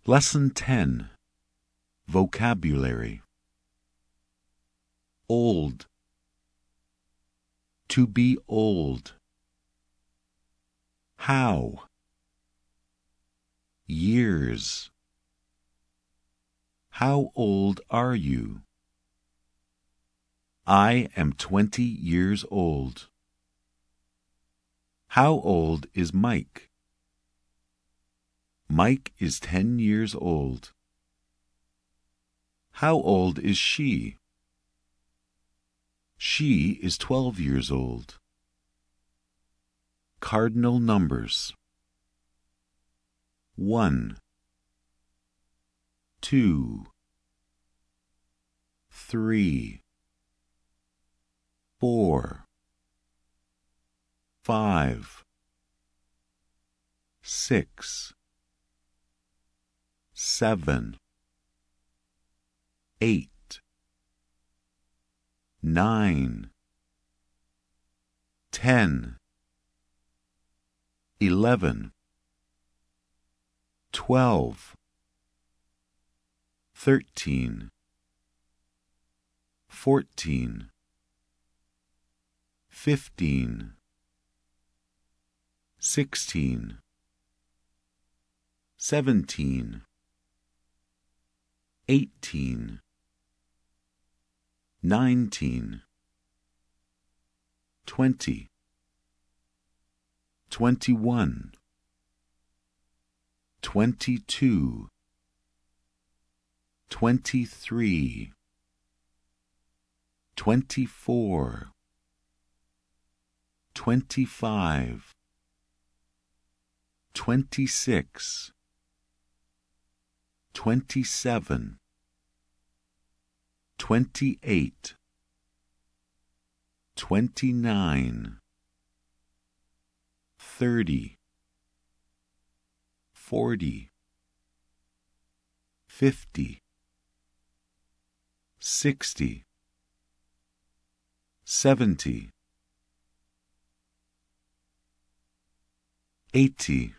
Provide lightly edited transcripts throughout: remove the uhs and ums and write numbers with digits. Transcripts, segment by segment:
Lesson 10. Vocabulary. Old. To be old. How. Years. How old are you? I am 20 years old. How old is Mike? Mike is 10 years old. How old is she? She is 12 years old. Cardinal numbers. 1, 2, 3, 4, 5, 6, 7, 8, 9, 10, 11, 12, 13, 14, 15, 16, 17, 18, 19, 20, 21, 22, 23, 24, 25, 26, 27, 28, 29, 30, 40, 50, 60, 70, 80,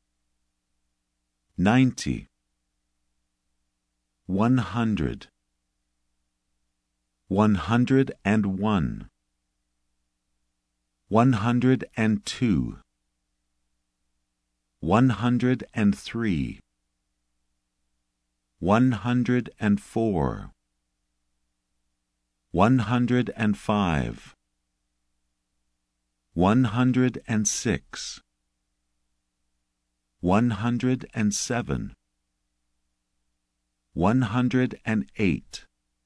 90, 100, 101, 102, 103, 104, 105, 106, 107, 108,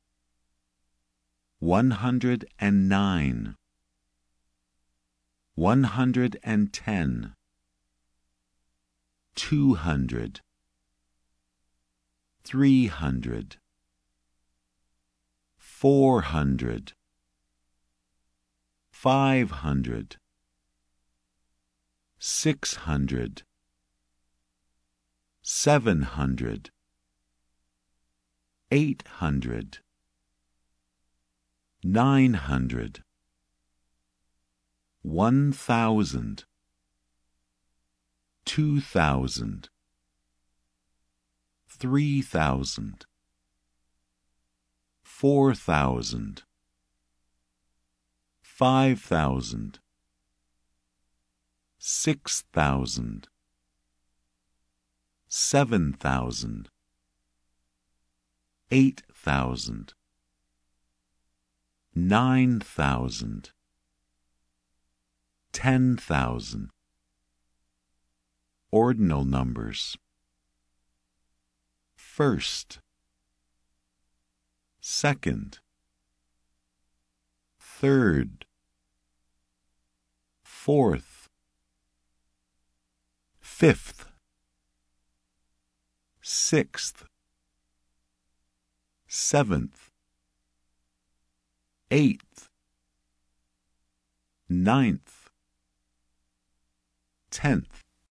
109, 110, 200, 300, 400, 500, 600, 700, 800, 900, 1,000, 2,000, 3,000, 4,000, 5,000, 6,000, 7,000, 8,000, 9,000, 10,000. Ordinal numbers. First, second, third, fourth, fifth, sixth, seventh, eighth, ninth, 10th,